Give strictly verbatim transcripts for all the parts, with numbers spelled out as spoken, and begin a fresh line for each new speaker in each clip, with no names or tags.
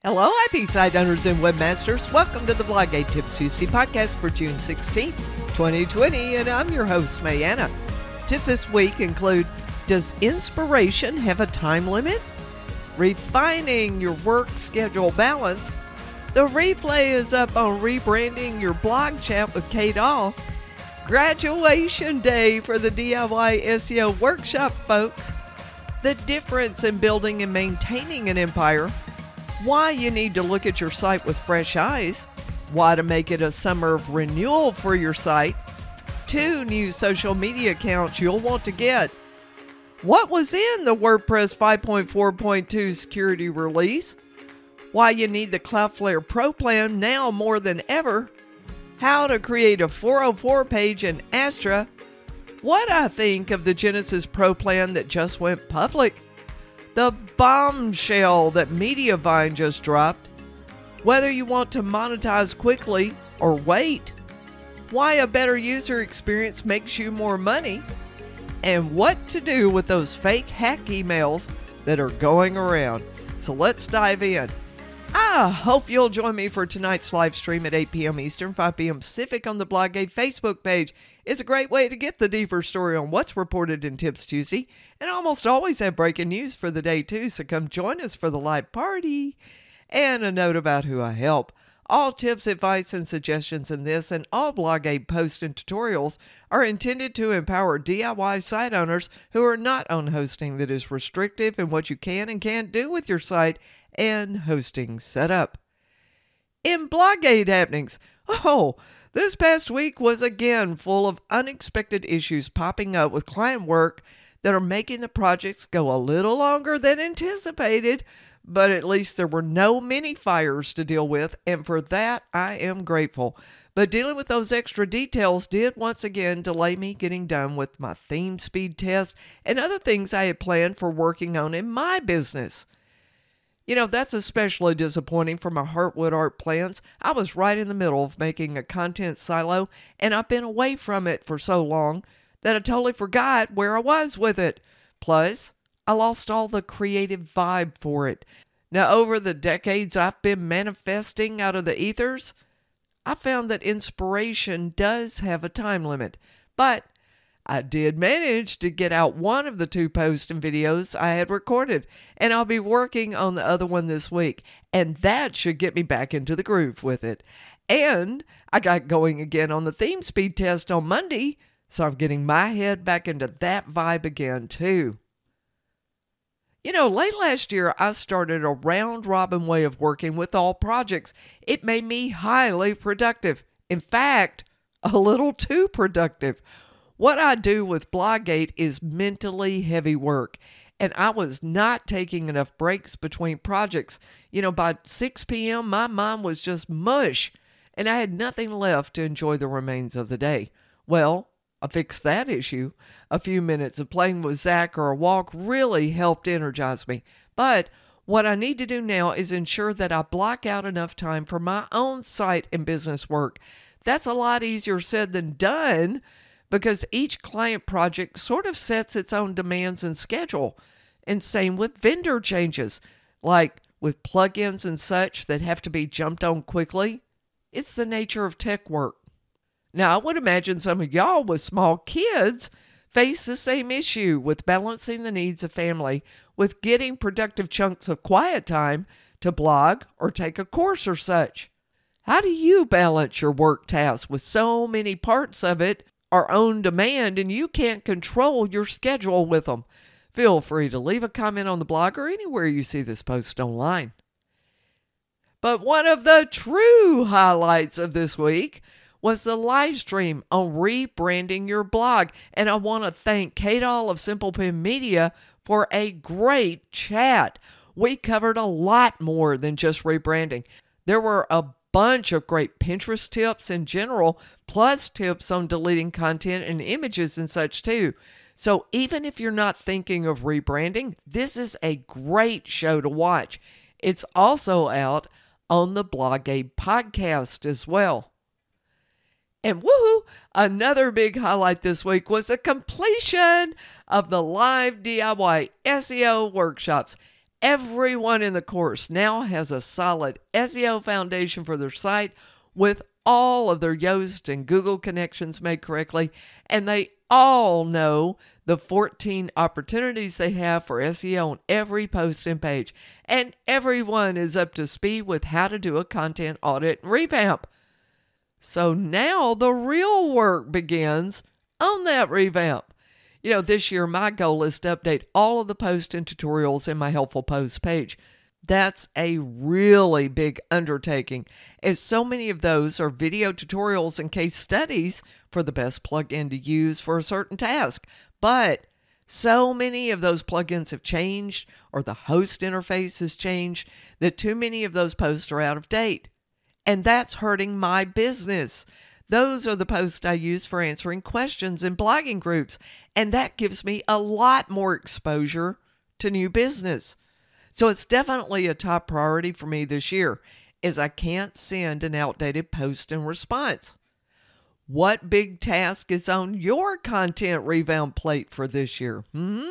Hello, happy site owners and webmasters. Welcome to the Blogate Tips Tuesday podcast for June sixteenth, twenty twenty, and I'm your host, Mayanna. Tips this week include, does inspiration have a time limit? Refining your work schedule balance. The replay is up on rebranding your blog chat with Kate All. Graduation day for the D I Y S E O workshop, folks. The difference in building and maintaining an empire. Why you need to look at your site with fresh eyes. Why to make it a summer of renewal for your site. Two new social media accounts you'll want to get. What was in the WordPress five point four point two security release. Why you need the Cloudflare Pro plan now more than ever. How to create a four oh four page in Astra. What I think of the Genesis Pro plan that just went public. The bombshell that Mediavine just dropped. Whether you want to monetize quickly or wait. Why a better user experience makes you more money. And what to do with those fake hack emails that are going around. So let's dive in. I hope you'll join me for tonight's live stream at eight p.m. Eastern, five p.m. Pacific on the Blogate Facebook page. It's a great way to get the deeper story on what's reported in Tips Tuesday, and I almost always have breaking news for the day too, so come join us for the live party. And a note about who I help. All tips, advice, and suggestions in this and all Blogate posts and tutorials are intended to empower D I Y site owners who are not on hosting that is restrictive in what you can and can't do with your site and hosting setup. In Blogate happenings, oh, this past week was again full of unexpected issues popping up with client work that are making the projects go a little longer than anticipated, but at least there were no mini fires to deal with, and for that I am grateful. But dealing with those extra details did once again delay me getting done with my theme speed test and other things I had planned for working on in my business. You know, that's especially disappointing for my Heartwood art plans. I was right in the middle of making a content silo, and I've been away from it for so long that I totally forgot where I was with it. Plus, I lost all the creative vibe for it. Now, over the decades I've been manifesting out of the ethers, I found that inspiration does have a time limit. But I did manage to get out one of the two posts and videos I had recorded, and I'll be working on the other one this week, and that should get me back into the groove with it. And I got going again on the theme speed test on Monday, so I'm getting my head back into that vibe again too. You know, late last year, I started a round-robin way of working with all projects. It made me highly productive. In fact, a little too productive. What I do with Blogate is mentally heavy work, and I was not taking enough breaks between projects. You know, by six p.m., my mind was just mush, and I had nothing left to enjoy the remains of the day. Well, I fixed that issue. A few minutes of playing with Zach or a walk really helped energize me. But what I need to do now is ensure that I block out enough time for my own site and business work. That's a lot easier said than done, because each client project sort of sets its own demands and schedule. And same with vendor changes, like with plugins and such that have to be jumped on quickly. It's the nature of tech work. Now, I would imagine some of y'all with small kids face the same issue with balancing the needs of family with getting productive chunks of quiet time to blog or take a course or such. How do you balance your work tasks with so many parts of it are on demand and you can't control your schedule with them? Feel free to leave a comment on the blog or anywhere you see this post online. But one of the true highlights of this week was the live stream on rebranding your blog. And I want to thank Kate All of Simple Pen Media for a great chat. We covered a lot more than just rebranding. There were a bunch of great Pinterest tips in general, plus tips on deleting content and images and such too. So even if you're not thinking of rebranding, this is a great show to watch. It's also out on the Blogate podcast as well. And woohoo, another big highlight this week was the completion of the live D I Y S E O workshops. everyone in the course now has a solid S E O foundation for their site with all of their Yoast and Google connections made correctly, and they all know the fourteen opportunities they have for S E O on every post and page, and everyone is up to speed with how to do a content audit and revamp. So now the real work begins on that revamp. You know, this year my goal is to update all of the posts and tutorials in my Helpful Posts page. That's a really big undertaking, as so many of those are video tutorials and case studies for the best plugin to use for a certain task. But so many of those plugins have changed, or the host interface has changed, that too many of those posts are out of date. And that's hurting my business. Those are the posts I use for answering questions in blogging groups, and that gives me a lot more exposure to new business. So it's definitely a top priority for me this year, as I can't send an outdated post and response. What big task is on your content revamp plate for this year? Hmm?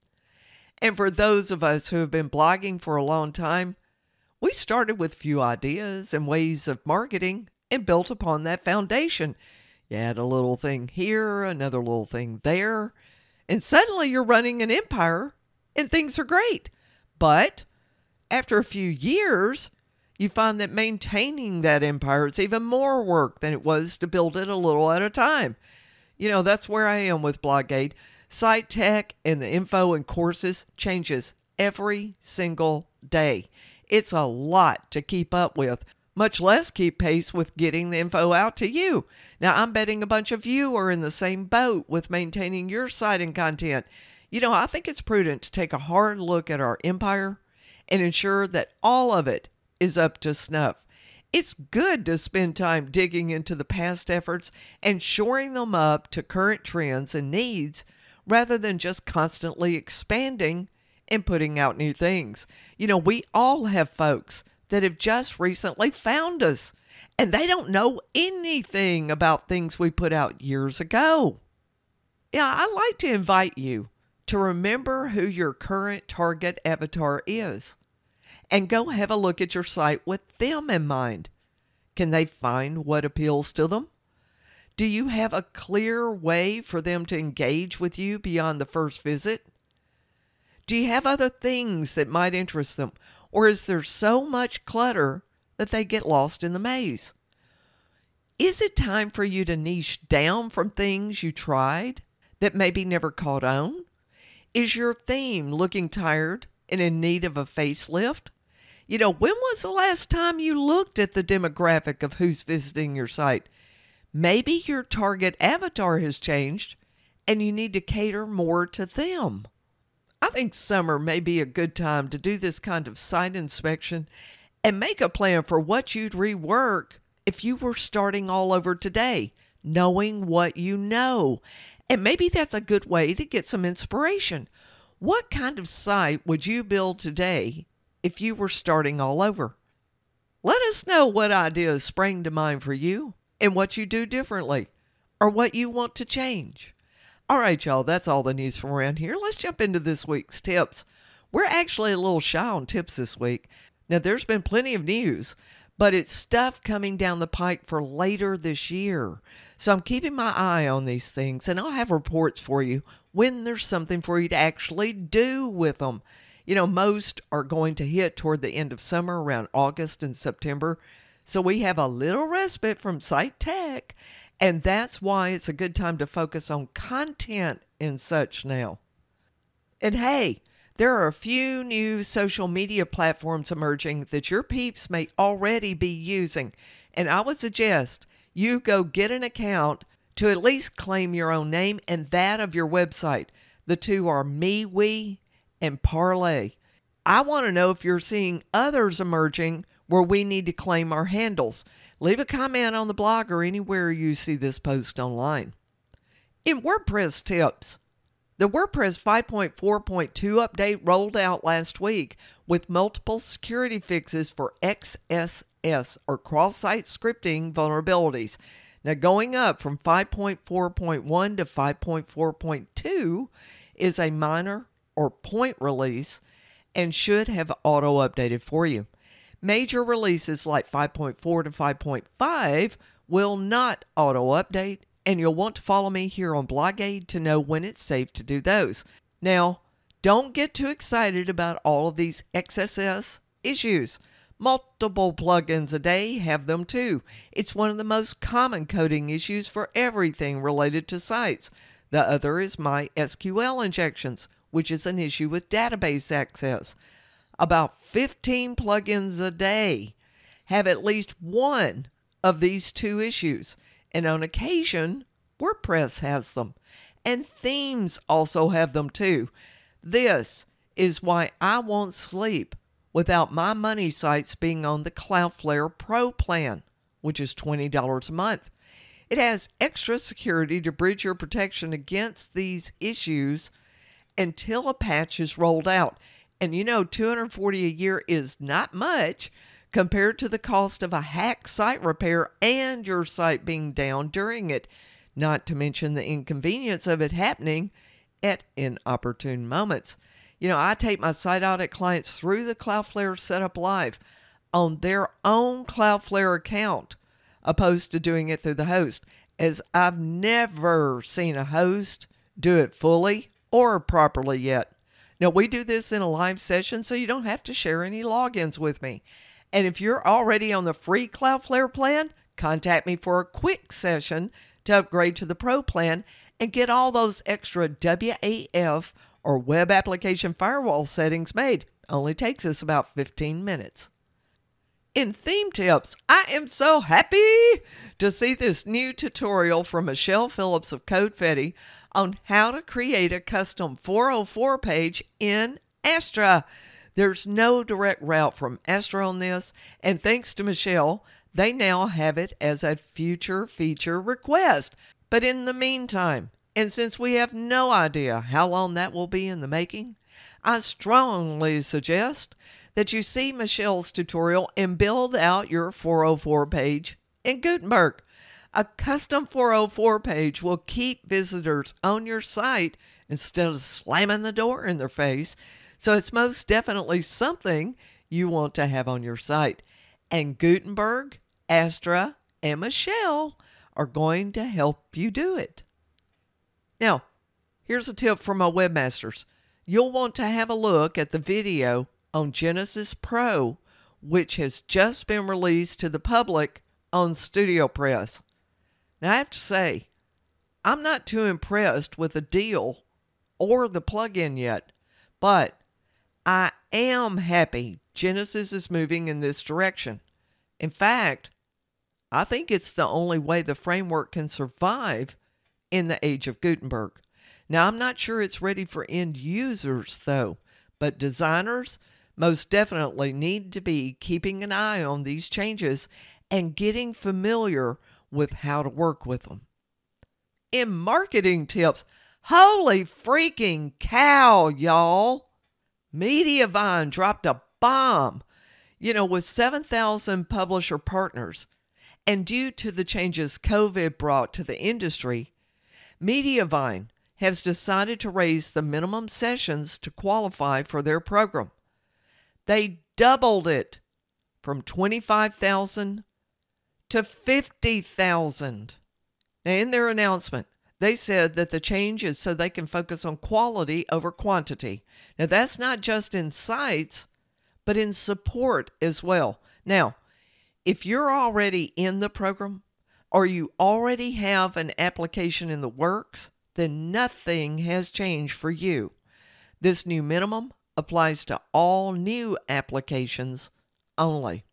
And for those of us who have been blogging for a long time, we started with a few ideas and ways of marketing and built upon that foundation. You add a little thing here, another little thing there, and suddenly you're running an empire and things are great. But after a few years, you find that maintaining that empire is even more work than it was to build it a little at a time. You know, that's where I am with Bloggate. Site tech and the info and courses changes every single day. It's a lot to keep up with, much less keep pace with getting the info out to you. Now, I'm betting a bunch of you are in the same boat with maintaining your site and content. You know, I think it's prudent to take a hard look at our empire and ensure that all of it is up to snuff. It's good to spend time digging into the past efforts and shoring them up to current trends and needs rather than just constantly expanding and putting out new things. You know, we all have folks that have just recently found us, and they don't know anything about things we put out years ago. Yeah, I'd like to invite you to remember who your current target avatar is and go have a look at your site with them in mind. Can they find what appeals to them? Do you have a clear way for them to engage with you beyond the first visit? Do you have other things that might interest them? Or is there so much clutter that they get lost in the maze? Is it time for you to niche down from things you tried that maybe never caught on? Is your theme looking tired and in need of a facelift? You know, when was the last time you looked at the demographic of who's visiting your site? Maybe your target avatar has changed and you need to cater more to them. I think summer may be a good time to do this kind of site inspection and make a plan for what you'd rework if you were starting all over today, knowing what you know. And maybe that's a good way to get some inspiration. What kind of site would you build today if you were starting all over? Let us know what ideas spring to mind for you and what you do differently or what you want to change. All right, y'all, that's all the news from around here. Let's jump into this week's tips. We're actually a little shy on tips this week. Now, there's been plenty of news, but it's stuff coming down the pike for later this year. So I'm keeping my eye on these things, and I'll have reports for you when there's something for you to actually do with them. You know, most are going to hit toward the end of summer around August and September. So we have a little respite from site tech, and that's why it's a good time to focus on content and such now. And hey, there are a few new social media platforms emerging that your peeps may already be using, and I would suggest you go get an account to at least claim your own name and that of your website. The two are MeWe and Parlay. I want to know if you're seeing others emerging where we need to claim our handles. Leave a comment on the blog or anywhere you see this post online. In WordPress tips, the WordPress five point four point two update rolled out last week with multiple security fixes for X S S or cross-site scripting vulnerabilities. Now, going up from five point four point one to five point four point two is a minor or point release, and should have auto-updated for you. Major releases like five point four to five point five will not auto-update, and you'll want to follow me here on BlogAid to know when it's safe to do those. Now, don't get too excited about all of these X S S issues. Multiple plugins a day have them too. It's one of the most common coding issues for everything related to sites. The other is MySQL injections, which is an issue with database access. About fifteen plugins a day have at least one of these two issues, and on occasion, WordPress has them, and themes also have them too. This is why I won't sleep without my money sites being on the Cloudflare Pro plan, which is twenty dollars a month. It has extra security to bridge your protection against these issues until a patch is rolled out. And you know, two hundred forty dollars a year is not much compared to the cost of a hack site repair and your site being down during it, not to mention the inconvenience of it happening at inopportune moments. You know, I take my site audit clients through the Cloudflare Setup Live on their own Cloudflare account, opposed to doing it through the host, as I've never seen a host do it fully or properly yet. Now, we do this in a live session, so you don't have to share any logins with me. And if you're already on the free Cloudflare plan, contact me for a quick session to upgrade to the Pro plan and get all those extra W A F or Web Application Firewall settings made. Only takes us about fifteen minutes. In theme tips, I am so happy to see this new tutorial from Michelle Phillips of CodeFetti on how to create a custom four oh four page in Astra. There's no direct route from Astra on this, and thanks to Michelle, they now have it as a future feature request. But in the meantime, and since we have no idea how long that will be in the making, I strongly suggest that you see Michelle's tutorial and build out your four oh four page in Gutenberg. A custom four oh four page will keep visitors on your site instead of slamming the door in their face, so it's most definitely something you want to have on your site. And Gutenberg, Astra, and Michelle are going to help you do it. Now, here's a tip from my webmasters. You'll want to have a look at the video on Genesis Pro, which has just been released to the public on StudioPress. Now, I have to say, I'm not too impressed with the deal or the plugin yet, but I am happy Genesis is moving in this direction. In fact, I think it's the only way the framework can survive in the age of Gutenberg. Now, I'm not sure it's ready for end users, though, but designers most definitely need to be keeping an eye on these changes and getting familiar with how to work with them. In marketing tips, holy freaking cow, y'all! Mediavine dropped a bomb, you know, with seven thousand publisher partners. And due to the changes COVID brought to the industry, Mediavine has decided to raise the minimum sessions to qualify for their program. They doubled it from twenty-five thousand to fifty thousand. Now, in their announcement, they said that the change is so they can focus on quality over quantity. Now, that's not just in sites, but in support as well. Now, if you're already in the program or you already have an application in the works, then nothing has changed for you. This new minimum applies to all new applications only.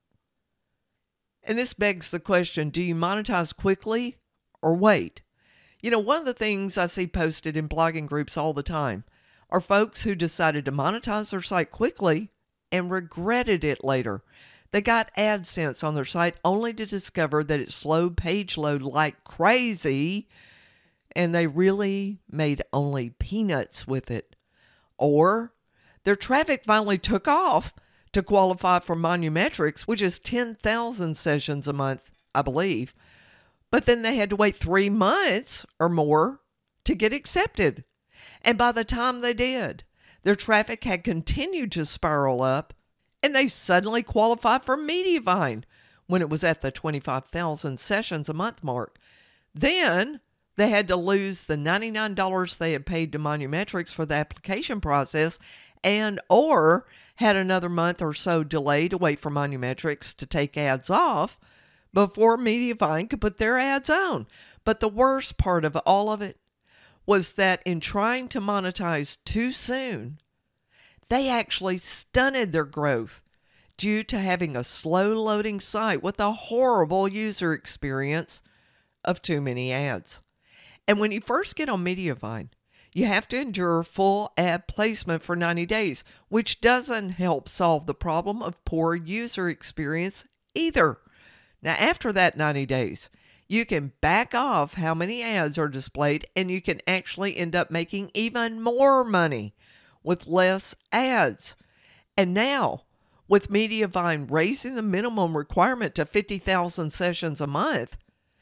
And this begs the question, do you monetize quickly or wait? You know, one of the things I see posted in blogging groups all the time are folks who decided to monetize their site quickly and regretted it later. They got AdSense on their site only to discover that it slowed page load like crazy, and they really made only peanuts with it. Or their traffic finally took off to qualify for Monumetrics, which is ten thousand sessions a month, I believe. But then they had to wait three months or more to get accepted. And by the time they did, Their traffic had continued to spiral up, and they suddenly qualified for Mediavine when it was at the twenty-five thousand sessions a month mark. Then they had to lose the ninety-nine dollars they had paid to Monumetrics for the application process, and or had another month or so delay to wait for Monumetrics to take ads off before Mediavine could put their ads on. But the worst part of all of it was that in trying to monetize too soon, they actually stunted their growth due to having a slow-loading site with a horrible user experience of too many ads. And when you first get on Mediavine, you have to endure full ad placement for ninety days, which doesn't help solve the problem of poor user experience either. Now, after that ninety days, you can back off how many ads are displayed, and you can actually end up making even more money with less ads. And now, with Mediavine raising the minimum requirement to fifty thousand sessions a month,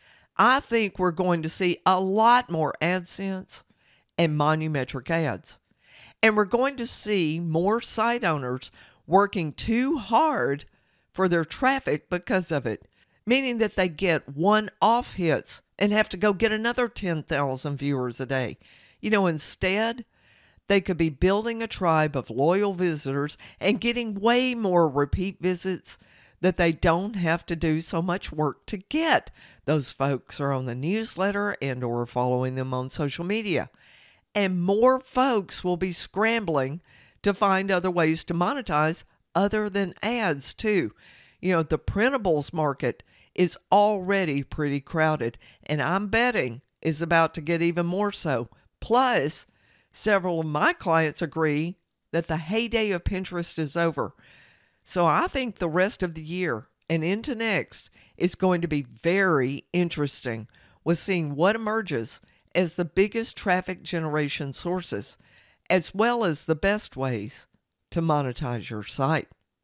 I think we're going to see a lot more AdSense and Monumetric ads. And we're going to see more site owners working too hard for their traffic because of it, meaning that they get one-off hits and have to go get another ten thousand viewers a day. You know, instead, they could be building a tribe of loyal visitors and getting way more repeat visits that they don't have to do so much work to get. Those folks are on the newsletter and or following them on social media. And more folks will be scrambling to find other ways to monetize other than ads too. You know, the printables market is already pretty crowded, and I'm betting is about to get even more so. Plus, several of my clients agree that the heyday of Pinterest is over. So I think the rest of the year and into next is going to be very interesting with seeing what emerges as the biggest traffic generation sources, as well as the best ways to monetize your site.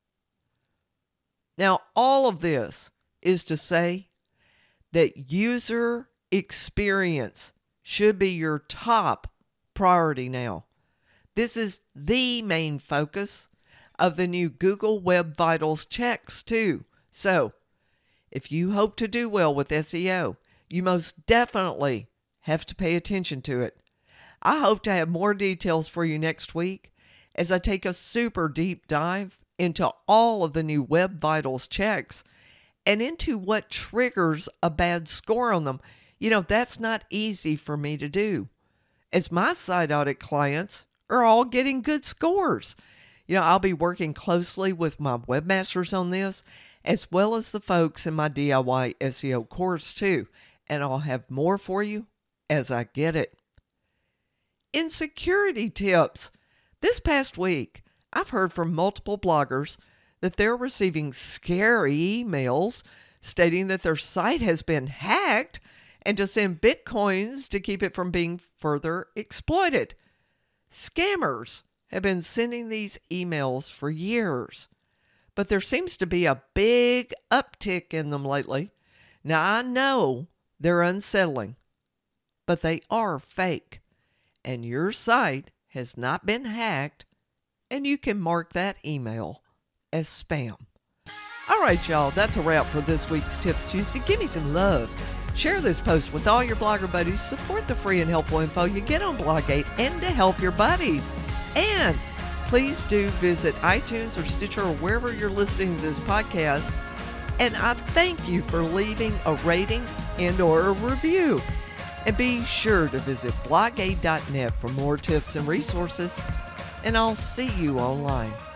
Now, all of this is to say that user experience should be your top priority now. This is the main focus of the new Google Web Vitals checks too. So, if you hope to do well with S E O, you most definitely have to pay attention to it. I hope to have more details for you next week as I take a super deep dive into all of the new Web Vitals checks and into what triggers a bad score on them. You know, that's not easy for me to do, as my site audit clients are all getting good scores. You know, I'll be working closely with my webmasters on this, as well as the folks in my D I Y S E O course too, and I'll have more for you as I get it. In security tips, this past week, I've heard from multiple bloggers that they're receiving scary emails stating that their site has been hacked and to send bitcoins to keep it from being further exploited. Scammers have been sending these emails for years, but there seems to be a big uptick in them lately. Now, I know they're unsettling, but they are fake, and your site has not been hacked, and you can mark that email as spam. All right, y'all, that's a wrap for this week's Tips Tuesday. Give me some love. Share this post with all your blogger buddies. Support the free and helpful info you get on Bloggate and to help your buddies. And please do visit iTunes or Stitcher or wherever you're listening to this podcast. And I thank you for leaving a rating and or a review. And be sure to visit blogate dot net for more tips and resources. And I'll see you online.